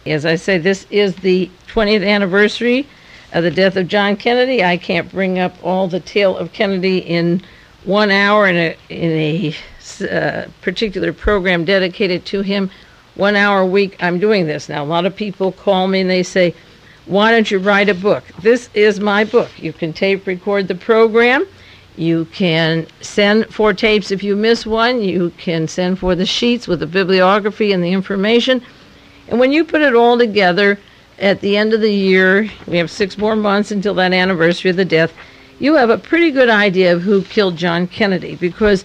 As I say, this is the 20th anniversary of the death of John Kennedy. I can't bring up all the tale of Kennedy in 1 hour in a particular program dedicated to him. 1 hour a week, I'm doing this. Now, a lot of people call me and they say, why don't you write a book? This is my book. You can tape record the program. You can send 4 tapes if you miss one. You can send for the sheets with the bibliography and the information. And when you put it all together, at the end of the year, we have 6 more months until that anniversary of the death, you have a pretty good idea of who killed John Kennedy, because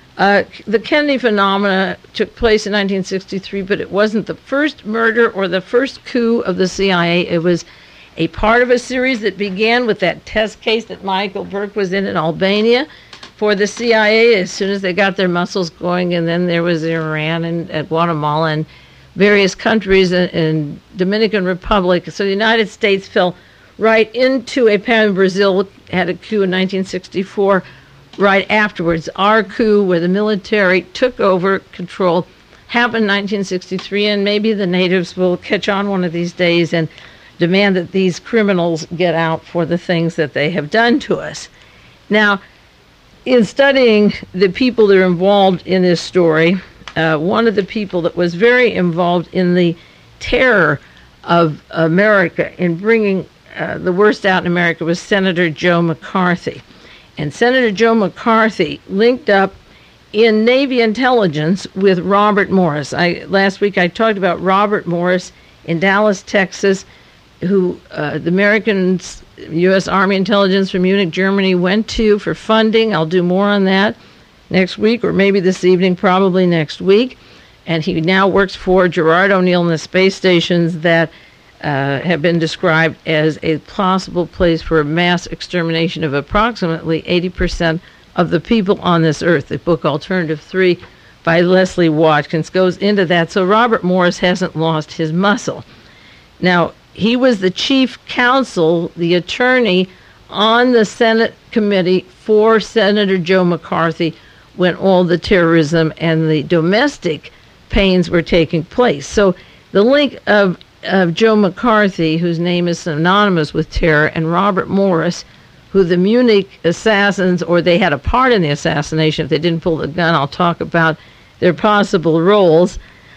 the Kennedy phenomena took place in 1963, but it wasn't the first murder or the first coup of the CIA. It was a part of a series that began with that test case that Michael Burke was in Albania for the CIA as soon as they got their muscles going, and then there was Iran and Guatemala and various countries in Dominican Republic. So the United States fell right into a pattern. Brazil had a coup in 1964 right afterwards. Our coup, where the military took over control, happened in 1963, and maybe the natives will catch on one of these days and demand that these criminals get out for the things that they have done to us. Now, in studying the people that are involved in this story, one of the people that was very involved in the terror of America, in bringing the worst out in America, was Senator Joe McCarthy. And Senator Joe McCarthy linked up in Navy intelligence with Robert Morris. Last week I talked about Robert Morris in Dallas, Texas, who the Americans, U.S. Army intelligence from Munich, Germany, went to for funding. I'll do more on that next week, or maybe this evening, probably next week. And he now works for Gerard O'Neill in the space stations that have been described as a possible place for a mass extermination of approximately 80% of the people on this earth. The book Alternative 3 by Leslie Watkins goes into that. So Robert Morris hasn't lost his muscle. Now, he was the chief counsel, the attorney on the Senate committee for Senator Joe McCarthy when all the terrorism and the domestic pains were taking place. So the link of Joe McCarthy, whose name is synonymous with terror, and Robert Morris, who the Munich assassins, or they had a part in the assassination, if they didn't pull the gun, I'll talk about their possible roles,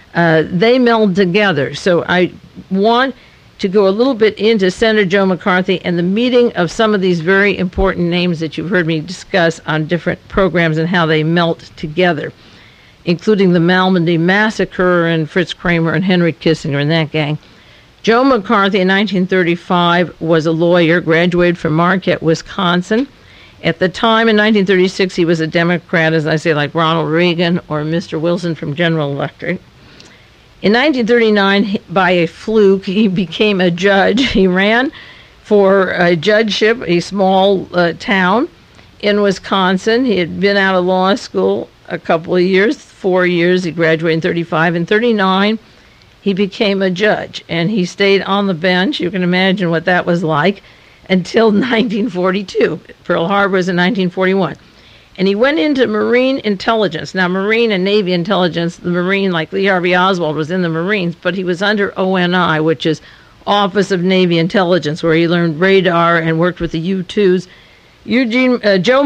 they meld together. So I want to go a little bit into Senator Joe McCarthy and the meeting of some of these very important names that you've heard me discuss on different programs and how they melt together, including the Malmedy Massacre and Fritz Kramer and Henry Kissinger and that gang. Joe McCarthy in 1935 was a lawyer, graduated from Marquette, Wisconsin. At the time, in 1936, he was a Democrat, as I say, like Ronald Reagan or Mr. Wilson from General Electric. In 1939, by a fluke, he became a judge. He ran for a judgeship, a small town in Wisconsin. He had been out of law school a couple of years, 4 years. He graduated in 35. In 39, he became a judge, and he stayed on the bench. You can imagine what that was like until 1942. Pearl Harbor was in 1941. And he went into Marine intelligence. Now, Marine and Navy intelligence, the Marine, like Lee Harvey Oswald, was in the Marines, but he was under ONI, which is Office of Navy Intelligence, where he learned radar and worked with the U-2s. Joe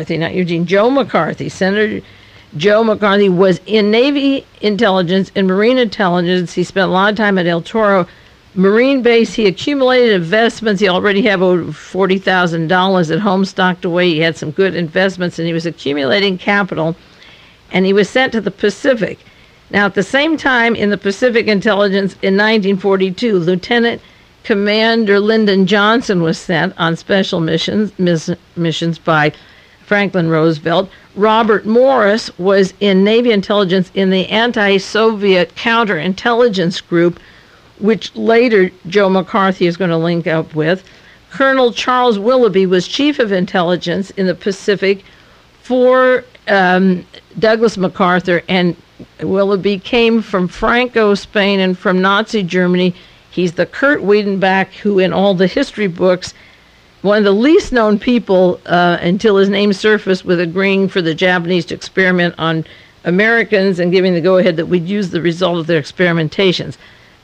McCarthy, Senator Joe McCarthy was in Navy intelligence and Marine intelligence. He spent a lot of time at El Toro Marine base. He accumulated investments. He already had over $40,000 at home stocked away. He had some good investments, and he was accumulating capital, and he was sent to the Pacific. Now, at the same time, in the Pacific Intelligence in 1942, Lieutenant Commander Lyndon Johnson was sent on special missions by Franklin Roosevelt. Robert Morris was in Navy intelligence in the anti-Soviet counterintelligence group, which later Joe McCarthy is going to link up with. Colonel Charles Willoughby was chief of intelligence in the Pacific for Douglas MacArthur, and Willoughby came from Franco, Spain, and from Nazi Germany. He's the Kurt Wiedenbach, who in all the history books, one of the least known people until his name surfaced with agreeing for the Japanese to experiment on Americans and giving the go-ahead that we'd use the result of their experimentations.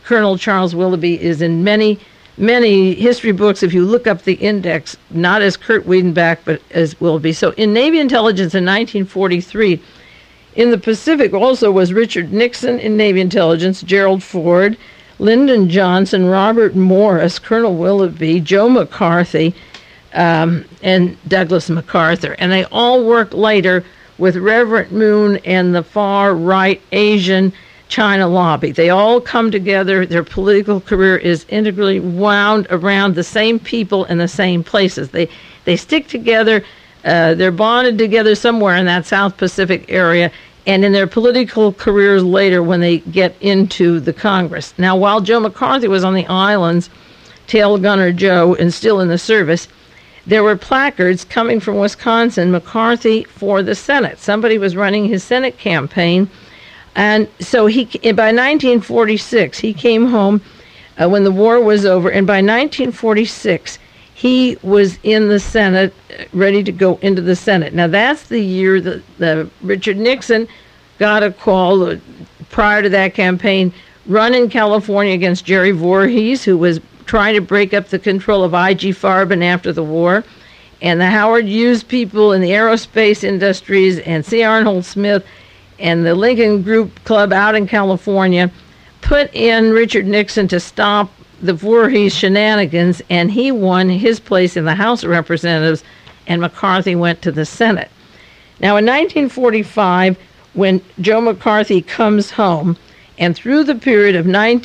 Colonel Charles Willoughby is in many history books. If you look up the index, not as Kurt Wiedenbach, but as Willoughby. So in Navy intelligence in 1943, in the Pacific also was Richard Nixon in Navy intelligence, Gerald Ford, Lyndon Johnson, Robert Morris, Colonel Willoughby, Joe McCarthy, and Douglas MacArthur. And they all worked later with Reverend Moon and the far-right Asian China lobby. They all come together. Their political career is integrally wound around the same people in the same places. They stick together. They're bonded together somewhere in that South Pacific area, and in their political careers later when they get into the Congress. Now, while Joe McCarthy was on the islands, Tail Gunner Joe, and still in the service, there were placards coming from Wisconsin, McCarthy for the Senate. Somebody was running his Senate campaign. And so by 1946, he came home when the war was over. And by 1946, he was in the Senate, ready to go into the Senate. Now, that's the year that Richard Nixon got a call prior to that campaign, run in California against Jerry Voorhees, who was trying to break up the control of I.G. Farben after the war. And the Howard Hughes people in the aerospace industries and C. Arnold Smith and the Lincoln Group Club out in California put in Richard Nixon to stop the Voorhees shenanigans, and he won his place in the House of Representatives, and McCarthy went to the Senate. Now, in 1945, when Joe McCarthy comes home, and through the period of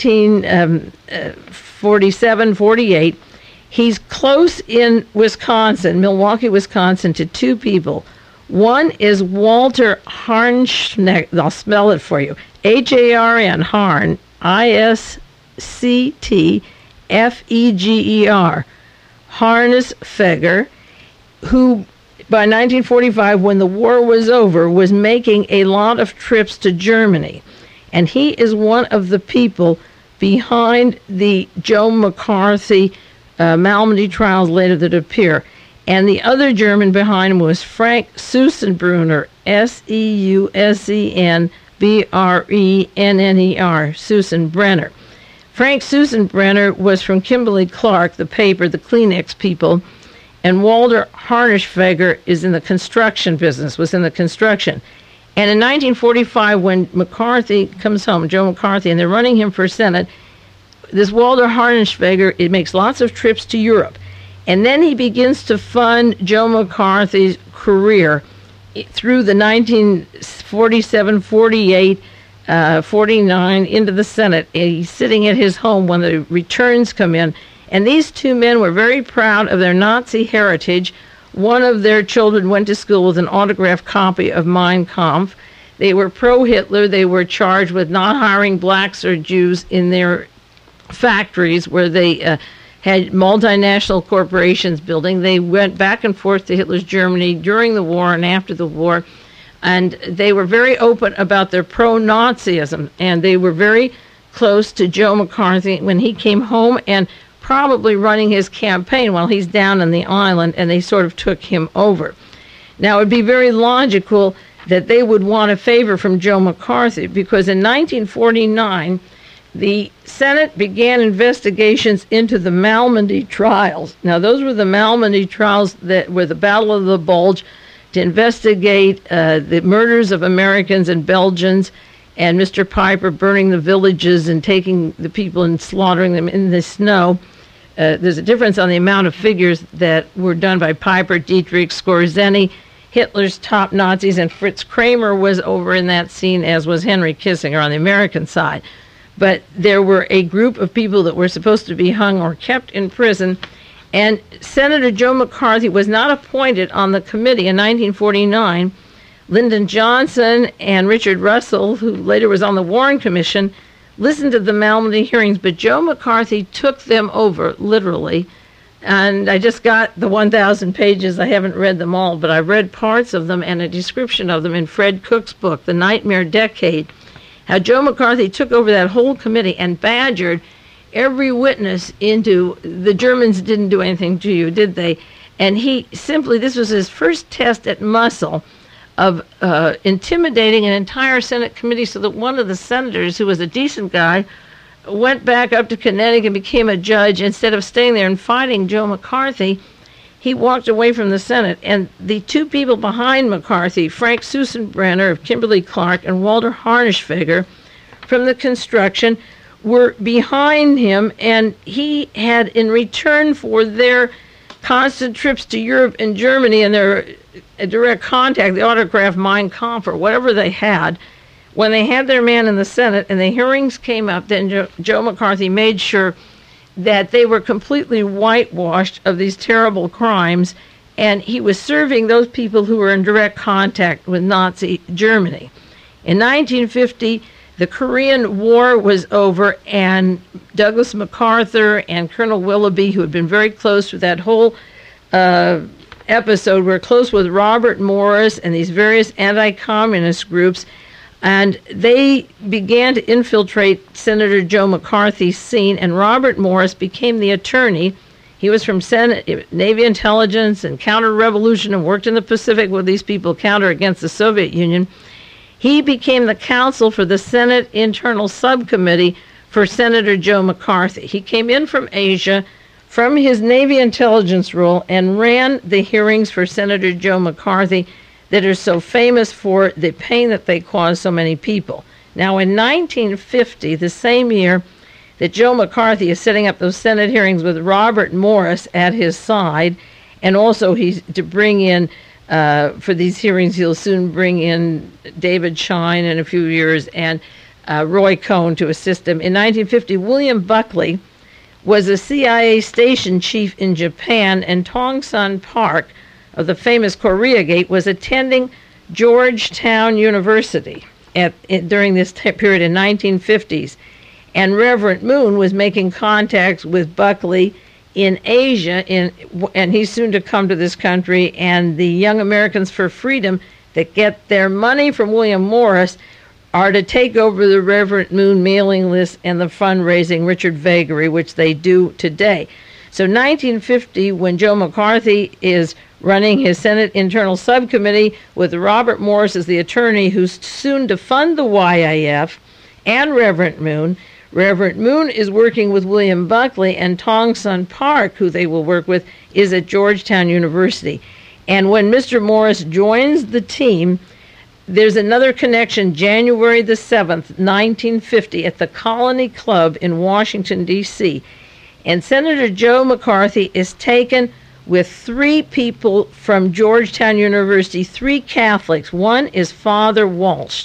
1947-48, he's close in Wisconsin, Milwaukee, Wisconsin, to two people. One is Walter Harnschneger. I'll spell it for you. H-A-R-N, Harn, I-S-C-T-F-E-G-E-R, Harnisfeger, who by 1945, when the war was over, was making a lot of trips to Germany. And he is one of the people behind the Joe McCarthy Malmedy trials later that appear. And the other German behind him was Frank Susenbrenner, S-E-U-S-E-N-B-R-E-N-N-E-R, Susenbrenner. Frank Susenbrenner was from Kimberly-Clark, the paper, the Kleenex people, and Walter Harnischfeger is in the construction business, was in the construction. And in 1945, when McCarthy comes home, Joe McCarthy, and they're running him for Senate, this Walter Harnischfeger, it makes lots of trips to Europe. And then he begins to fund Joe McCarthy's career through the 1947, 48, 49 into the Senate. He's sitting at his home when the returns come in. And these two men were very proud of their Nazi heritage. One of their children went to school with an autographed copy of Mein Kampf. They were pro-Hitler. They were charged with not hiring blacks or Jews in their factories where they had multinational corporations building. They went back and forth to Hitler's Germany during the war and after the war. And they were very open about their pro-Nazism. And they were very close to Joe McCarthy when he came home and probably running his campaign while he's down on the island, and they sort of took him over. Now, it would be very logical that they would want a favor from Joe McCarthy, because in 1949, the Senate began investigations into the Malmedy trials. Now, those were the Malmedy trials that were the Battle of the Bulge to investigate the murders of Americans and Belgians, and Mr. Piper burning the villages and taking the people and slaughtering them in the snow. There's a difference on the amount of figures that were done by Piper, Dietrich, Skorzeny, Hitler's top Nazis, and Fritz Kramer was over in that scene, as was Henry Kissinger on the American side. But there were a group of people that were supposed to be hung or kept in prison, and Senator Joe McCarthy was not appointed on the committee in 1949. Lyndon Johnson and Richard Russell, who later was on the Warren Commission, listened to the Malmedy hearings, but Joe McCarthy took them over, literally. And I just got the 1,000 pages. I haven't read them all, but I've read parts of them and a description of them in Fred Cook's book, The Nightmare Decade, how Joe McCarthy took over that whole committee and badgered every witness into, the Germans didn't do anything to you, did they? And he simply, this was his first test at muscle, of intimidating an entire Senate committee, so that one of the senators, who was a decent guy, went back up to Connecticut and became a judge. Instead of staying there and fighting Joe McCarthy, he walked away from the Senate. And the two people behind McCarthy, Frank Susenbrenner of Kimberly-Clark and Walter Harnischfeger from the construction, were behind him. And he had, in return for their constant trips to Europe and Germany and their direct contact, the autograph Mein Kampf or whatever they had, when they had their man in the Senate and the hearings came up, then Joe McCarthy made sure that they were completely whitewashed of these terrible crimes, and he was serving those people who were in direct contact with Nazi Germany. In 1950, the Korean War was over, and Douglas MacArthur and Colonel Willoughby, who had been very close with that whole episode, were close with Robert Morris and these various anti-communist groups, and they began to infiltrate Senator Joe McCarthy's scene, and Robert Morris became the attorney. He was from Navy Intelligence and Counter-Revolution and worked in the Pacific with these people counter against the Soviet Union. He became the counsel for the Senate Internal Subcommittee for Senator Joe McCarthy. He came in from Asia, from his Navy intelligence role, and ran the hearings for Senator Joe McCarthy that are so famous for the pain that they caused so many people. Now, in 1950, the same year that Joe McCarthy is setting up those Senate hearings with Robert Morris at his side, and also he's to bring in, for these hearings, he'll soon bring in David Schein in a few years and Roy Cohn to assist him. In 1950, William Buckley was a CIA station chief in Japan, and Tong Sun Park of the famous Korea Gate was attending Georgetown University during this period in 1950s. And Reverend Moon was making contacts with Buckley in Asia, and he's soon to come to this country. And the Young Americans for Freedom that get their money from William Morris are to take over the Reverend Moon mailing list and the fundraising, Richard Vagary, which they do today. So 1950, when Joe McCarthy is running his Senate Internal Subcommittee with Robert Morris as the attorney, who's soon to fund the YIF, and Reverend Moon. Reverend Moon is working with William Buckley, and Tong Sun Park, who they will work with, is at Georgetown University. And when Mr. Morris joins the team, there's another connection, January the 7th, 1950, at the Colony Club in Washington, D.C., and Senator Joe McCarthy is taken with three people from Georgetown University, three Catholics. One is Father Walsh,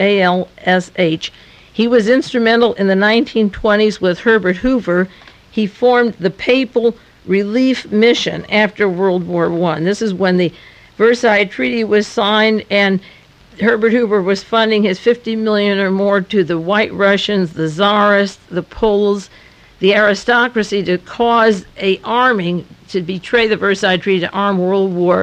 W-A-L-S-H. He was instrumental in the 1920s with Herbert Hoover. He formed the Papal Relief Mission after World War I. This is when the Versailles Treaty was signed, and Herbert Hoover was funding his $50 million or more to the White Russians, the Tsarists, the Poles, the aristocracy, to cause a arming, to betray the Versailles Treaty, to arm World War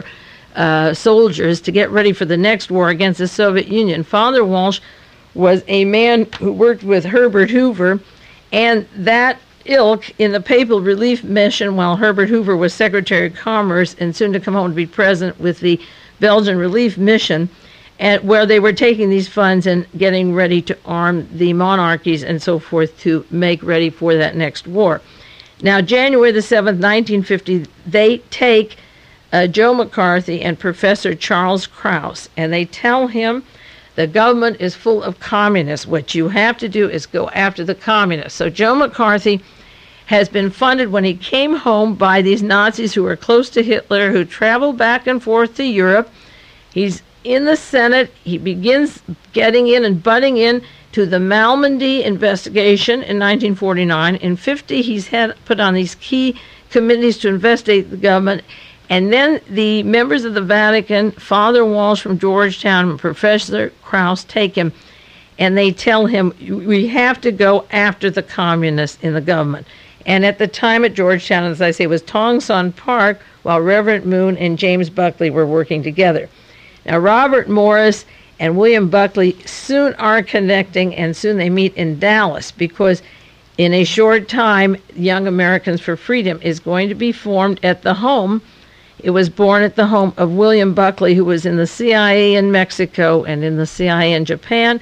soldiers to get ready for the next war against the Soviet Union. Father Walsh was a man who worked with Herbert Hoover, and that ilk in the Papal Relief Mission while Herbert Hoover was Secretary of Commerce and soon to come home to be president with the Belgian Relief Mission, and where they were taking these funds and getting ready to arm the monarchies and so forth to make ready for that next war. Now, January the 7th, 1950, they take Joe McCarthy and Professor Charles Kraus, and they tell him the government is full of communists. What you have to do is go after the communists. So Joe McCarthy has been funded when he came home by these Nazis who were close to Hitler, who traveled back and forth to Europe. He's in the Senate. He begins getting in and butting in to the Malmedy investigation in 1949. In 50, he's put on these key committees to investigate the government. And then the members of the Vatican, Father Walsh from Georgetown and Professor Kraus, take him, and they tell him, we have to go after the communists in the government. And at the time at Georgetown, as I say, it was Tong Sun Park, while Reverend Moon and James Buckley were working together. Now, Robert Morris and William Buckley soon are connecting, and soon they meet in Dallas, because in a short time, Young Americans for Freedom is going to be formed at the home. It was born at the home of William Buckley, who was in the CIA in Mexico and in the CIA in Japan,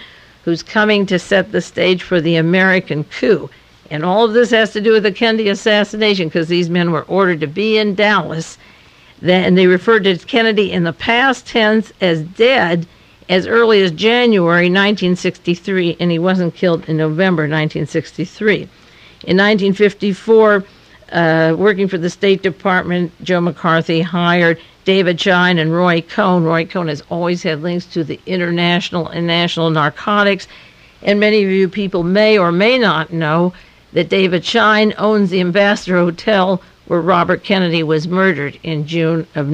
who's coming to set the stage for the American coup. And all of this has to do with the Kennedy assassination because these men were ordered to be in Dallas. And they referred to Kennedy in the past tense as dead as early as January 1963, and he wasn't killed in November 1963. In 1954, working for the State Department, Joe McCarthy hired David Schein and Roy Cohn. Roy Cohn has always had links to the international and national narcotics, and many of you people may or may not know that David Schein owns the Ambassador Hotel where Robert Kennedy was murdered in June of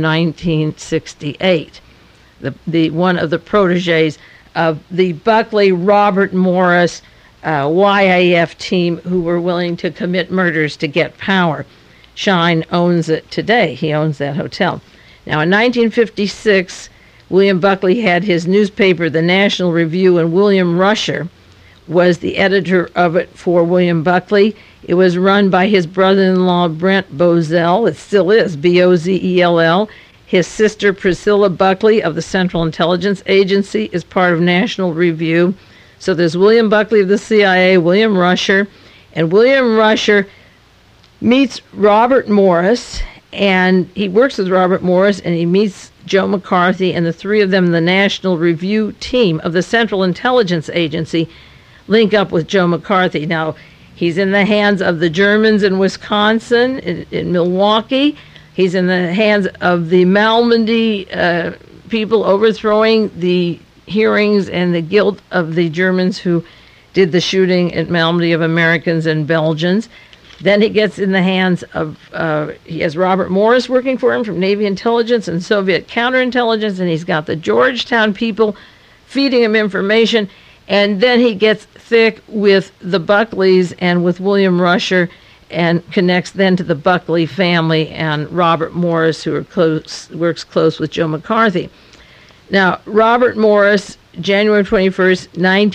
1968. The one of the proteges of the Buckley Robert Morris YAF team who were willing to commit murders to get power. Schein owns it today. He owns that hotel. Now, in 1956, William Buckley had his newspaper, the National Review, and William Rusher was the editor of it for William Buckley. It was run by his brother-in-law, Brent Bozell. It still is, Bozell. His sister, Priscilla Buckley of the Central Intelligence Agency, is part of National Review. So there's William Buckley of the CIA, William Rusher, and William Rusher meets Robert Morris, and he works with Robert Morris, and he meets Joe McCarthy, and the three of them, the National Review team of the Central Intelligence Agency, link up with Joe McCarthy. Now, he's in the hands of the Germans in Wisconsin, in Milwaukee. He's in the hands of the Malmedy people overthrowing the hearings and the guilt of the Germans who did the shooting at Malmedy of Americans and Belgians. Then he gets in the hands of, he has Robert Morris working for him from Navy intelligence and Soviet counterintelligence, and he's got the Georgetown people feeding him information. And then he gets thick with the Buckleys and with William Rusher and connects then to the Buckley family and Robert Morris, who works close with Joe McCarthy. Now, Robert Morris, January 21st,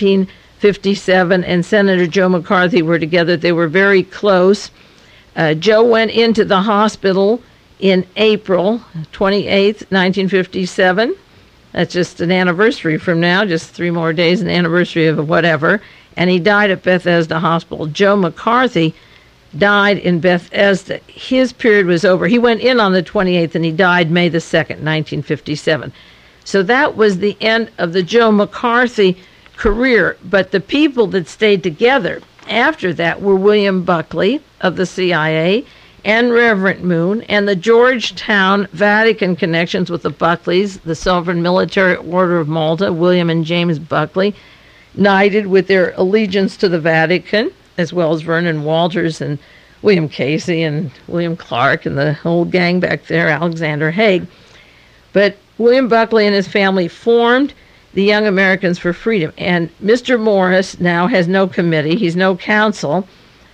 1957, and Senator Joe McCarthy were together. They were very close. Joe went into the hospital in April 28th, 1957. That's just an anniversary from now, just 3 more days, an anniversary of whatever. And he died at Bethesda Hospital. Joe McCarthy died in Bethesda. His period was over. He went in on the 28th, and he died May the 2nd, 1957. So that was the end of the Joe McCarthy career. But the people that stayed together after that were William Buckley of the CIA and Reverend Moon and the Georgetown Vatican connections with the Buckleys, the Sovereign Military Order of Malta, William and James Buckley, knighted with their allegiance to the Vatican, as well as Vernon Walters and William Casey and William Clark and the whole gang back there, Alexander Haig. But William Buckley and his family formed the Young Americans for Freedom. And Mr. Morris now has no committee. He's no council.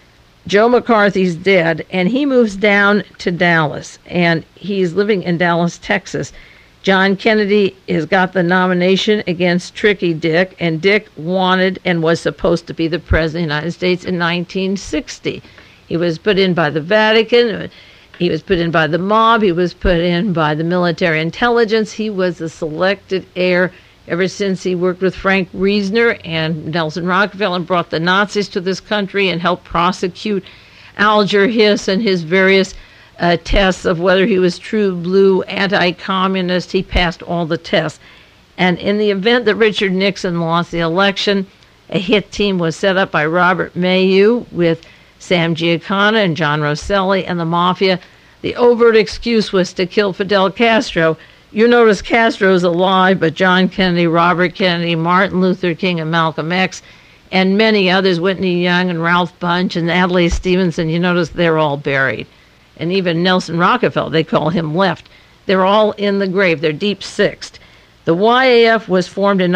Joe McCarthy's dead, and he moves down to Dallas. And he's living in Dallas, Texas. John Kennedy has got the nomination against Tricky Dick, and Dick wanted and was supposed to be the President of the United States in 1960. He was put in by the Vatican. He was put in by the mob. He was put in by the military intelligence. He was a selected heir ever since he worked with Frank Reisner and Nelson Rockefeller and brought the Nazis to this country and helped prosecute Alger Hiss and his various tests of whether he was true blue, anti-communist. He passed all the tests. And in the event that Richard Nixon lost the election, a hit team was set up by Robert Mayu with Sam Giancana and John Rosselli and the Mafia. The overt excuse was to kill Fidel Castro. You notice Castro's alive, but John Kennedy, Robert Kennedy, Martin Luther King, and Malcolm X, and many others, Whitney Young and Ralph Bunche and Adlai Stevenson, you notice they're all buried. And even Nelson Rockefeller, they call him left. They're all in the grave. They're deep sixed. The YAF was formed in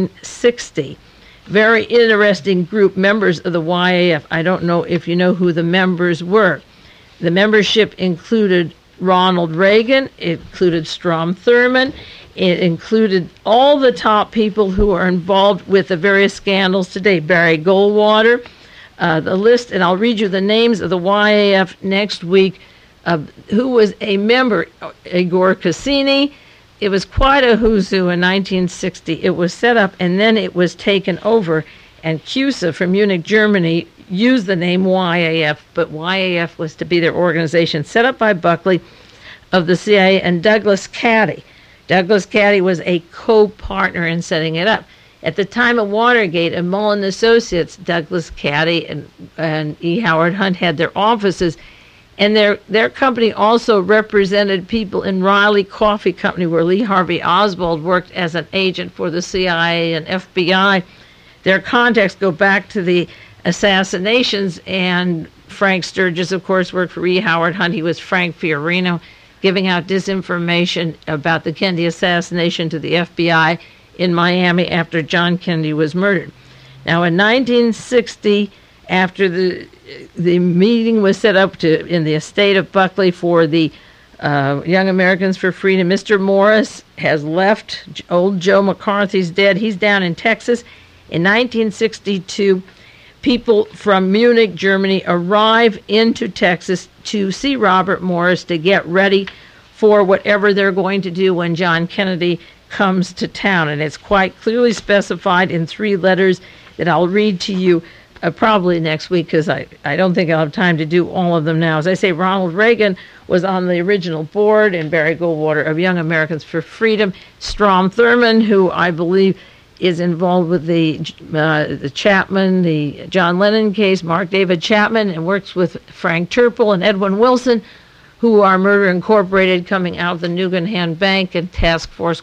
1960. Very interesting group, members of the YAF. I don't know if you know who the members were. The membership included Ronald Reagan, it included Strom Thurmond, it included all the top people who are involved with the various scandals today. Barry Goldwater, the list, and I'll read you the names of the YAF next week, who was a member: Igor Cassini, it was quite a who's who in 1960. It was set up, and then it was taken over, and CUSA from Munich, Germany, used the name YAF, but YAF was to be their organization, set up by Buckley of the CIA and Douglas Caddy. Douglas Caddy was a co-partner in setting it up. At the time of Watergate, and Mullen Associates, Douglas Caddy and E. Howard Hunt had their offices, and their company also represented people in Riley Coffee Company, where Lee Harvey Oswald worked as an agent for the CIA and FBI. Their contacts go back to the assassinations, and Frank Sturgis, of course, worked for E. Howard Hunt. He was Frank Fiorino, giving out disinformation about the Kennedy assassination to the FBI in Miami after John Kennedy was murdered. Now, in 1960, after the meeting was set up in the estate of Buckley for the Young Americans for Freedom, Mr. Morris has left. Old Joe McCarthy's dead. He's down in Texas. In 1962, people from Munich, Germany, arrive into Texas to see Robert Morris to get ready for whatever they're going to do when John Kennedy comes to town. And it's quite clearly specified in 3 letters that I'll read to you probably next week, because I don't think I'll have time to do all of them now. As I say, Ronald Reagan was on the original board, and Barry Goldwater of Young Americans for Freedom. Strom Thurmond, who I believe is involved with the Chapman, the John Lennon case, Mark David Chapman, and works with Frank Turple and Edwin Wilson, who are Murder Incorporated, coming out of the Nugenhan Bank and Task Force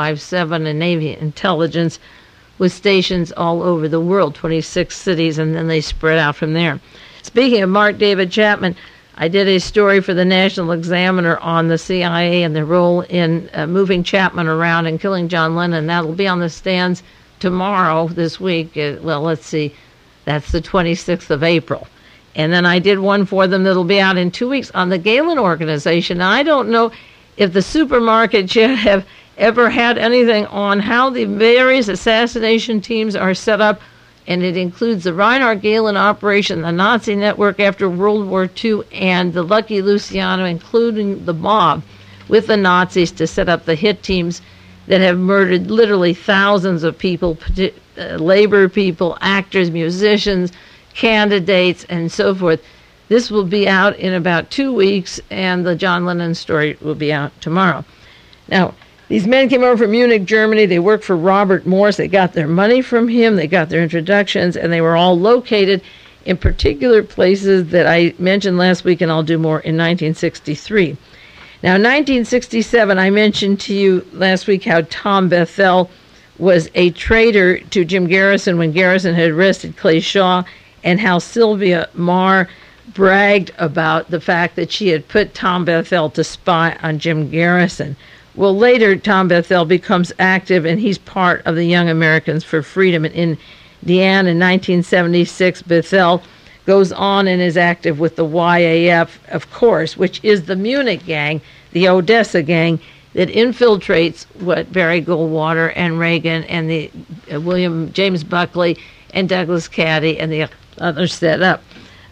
157 and Navy Intelligence, with stations all over the world, 26 cities, and then they spread out from there. Speaking of Mark David Chapman, I did a story for the National Examiner on the CIA and their role in moving Chapman around and killing John Lennon. That'll be on the stands tomorrow, this week. Let's see, that's the 26th of April. And then I did one for them that'll be out in 2 weeks on the Galen Organization. Now, I don't know if the supermarkets yet have ever had anything on how the various assassination teams are set up, and it includes the Reinhard Galen operation, the Nazi network after World War II, and the Lucky Luciano, including the mob with the Nazis to set up the hit teams that have murdered literally thousands of people, labor people, actors, musicians, candidates, and so forth. This will be out in about 2 weeks, and the John Lennon story will be out tomorrow. Now, these men came over from Munich, Germany. They worked for Robert Morris. They got their money from him. They got their introductions, and they were all located in particular places that I mentioned last week, and I'll do more in 1963. Now, in 1967, I mentioned to you last week how Tom Bethel was a traitor to Jim Garrison when Garrison had arrested Clay Shaw, and how Sylvia Marr bragged about the fact that she had put Tom Bethel to spy on Jim Garrison. Well, later, Tom Bethel becomes active, and he's part of the Young Americans for Freedom. In Indiana, in 1976, Bethel goes on and is active with the YAF, of course, which is the Munich gang, the Odessa gang, that infiltrates what Barry Goldwater and Reagan and the William James Buckley and Douglas Caddy and the others set up.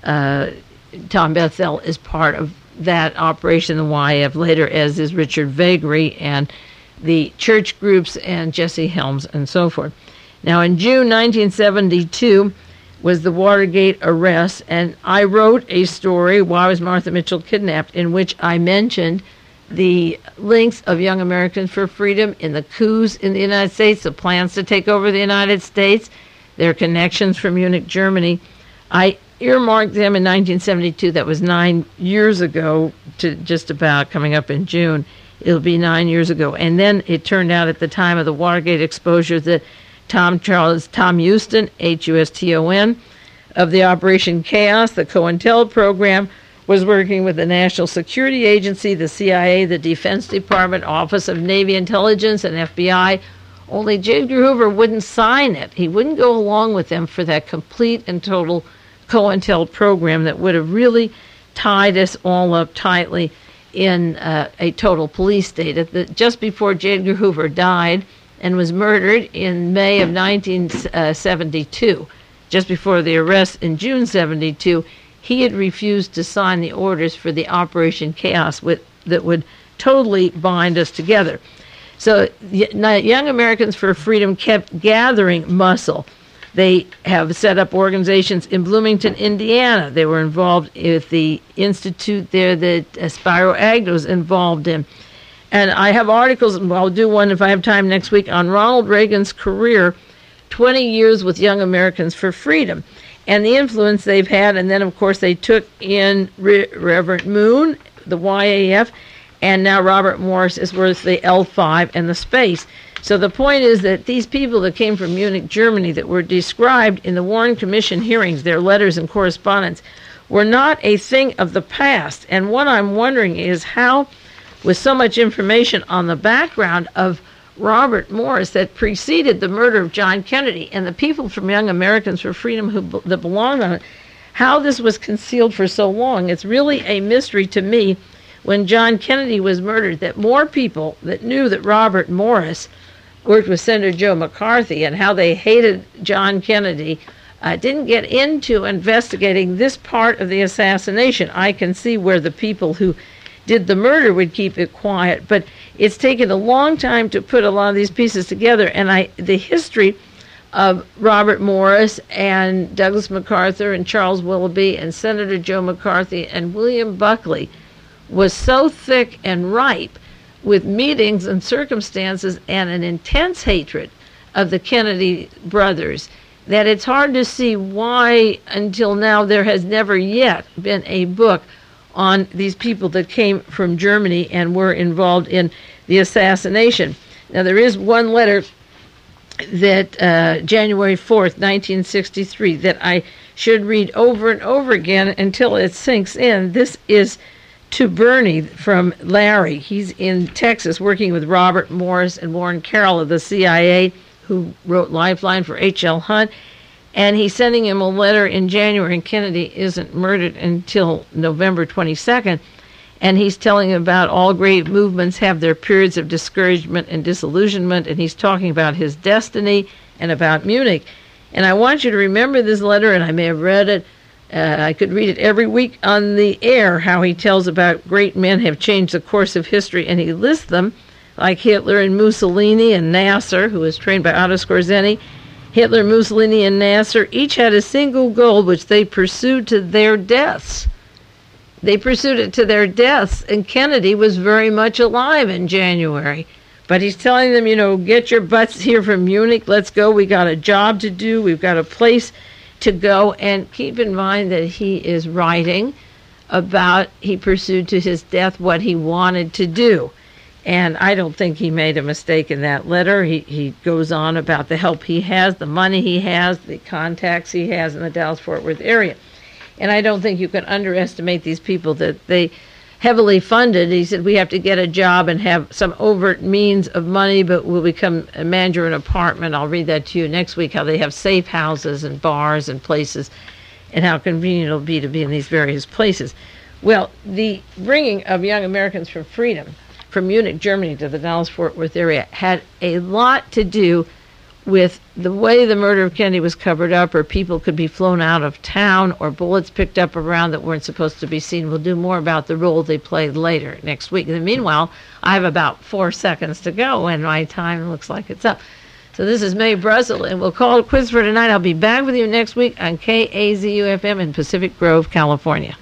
Tom Bethel is part of that operation, the YF, later, as is Richard Vagary and the church groups and Jesse Helms and so forth. Now, in June 1972 was the Watergate arrest, and I wrote a story, Why Was Martha Mitchell Kidnapped?, in which I mentioned the links of Young Americans for Freedom in the coups in the United States, the plans to take over the United States, their connections from Munich, Germany. I earmarked them in 1972. That was 9 years ago, to just about coming up in June. It'll be 9 years ago. And then it turned out at the time of the Watergate exposure that Tom Houston, H-U-S-T-O-N, of the Operation Chaos, the COINTEL program, was working with the National Security Agency, the CIA, the Defense Department, Office of Navy Intelligence, and FBI. Only J. Edgar Hoover wouldn't sign it. He wouldn't go along with them for that complete and total COINTEL program that would have really tied us all up tightly in a total police state. Just before J. Edgar Hoover died and was murdered in May of 1972, just before the arrest in June 72, he had refused to sign the orders for the Operation Chaos that would totally bind us together. So Young Americans for Freedom kept gathering muscle. They have set up organizations in Bloomington, Indiana. They were involved with the institute there that Spiro Agnew involved in. And I have articles, I'll do one if I have time next week, on Ronald Reagan's career, 20 years with Young Americans for Freedom, and the influence they've had. And then, of course, they took in Reverend Moon, the YAF, and now Robert Morris is with the L5 and the Space. So the point is that these people that came from Munich, Germany, that were described in the Warren Commission hearings, their letters and correspondence, were not a thing of the past. And what I'm wondering is how, with so much information on the background of Robert Morris that preceded the murder of John Kennedy and the people from Young Americans for Freedom that belonged on it, how this was concealed for so long. It's really a mystery to me, when John Kennedy was murdered, that more people that knew that Robert Morris worked with Senator Joe McCarthy and how they hated John Kennedy didn't get into investigating this part of the assassination. I can see where the people who did the murder would keep it quiet, but it's taken a long time to put a lot of these pieces together. And the history of Robert Morris and Douglas MacArthur and Charles Willoughby and Senator Joe McCarthy and William Buckley was so thick and ripe with meetings and circumstances and an intense hatred of the Kennedy brothers that it's hard to see why until now there has never yet been a book on these people that came from Germany and were involved in the assassination. Now, there is one letter that January 4th, 1963, that I should read over and over again until it sinks in. This is to Bernie from Larry. He's in Texas working with Robert Morris and Warren Carroll of the CIA, who wrote Lifeline for H.L. Hunt. And he's sending him a letter in January, and Kennedy isn't murdered until November 22nd. And he's telling him about all great movements have their periods of discouragement and disillusionment, and he's talking about his destiny and about Munich. And I want you to remember this letter, and I may have read it. I could read it every week on the air, how he tells about great men have changed the course of history, and he lists them, like Hitler and Mussolini and Nasser, who was trained by Otto Skorzeny. Hitler, Mussolini, and Nasser each had a single goal which they pursued to their deaths. They pursued it to their deaths, and Kennedy was very much alive in January. But he's telling them, get your butts here from Munich, let's go, we got a job to do, we've got a place to go. And keep in mind that he is writing about, he pursued to his death what he wanted to do. And I don't think he made a mistake in that letter. He goes on about the help he has, the money he has, the contacts he has in the Dallas-Fort Worth area. And I don't think you can underestimate these people that they heavily funded. He said, we have to get a job and have some overt means of money, but we'll become a manager in an apartment. I'll read that to you next week, how they have safe houses and bars and places, and how convenient it'll be to be in these various places. Well, the bringing of Young Americans for Freedom from Munich, Germany to the Dallas-Fort Worth area had a lot to do with the way the murder of Kennedy was covered up, or people could be flown out of town, or bullets picked up around that weren't supposed to be seen. We'll do more about the role they played later next week. And meanwhile, I have about 4 seconds to go, and my time looks like it's up. So this is Mae Brussel, and we'll call it quits for tonight. I'll be back with you next week on KAZU-FM in Pacific Grove, California.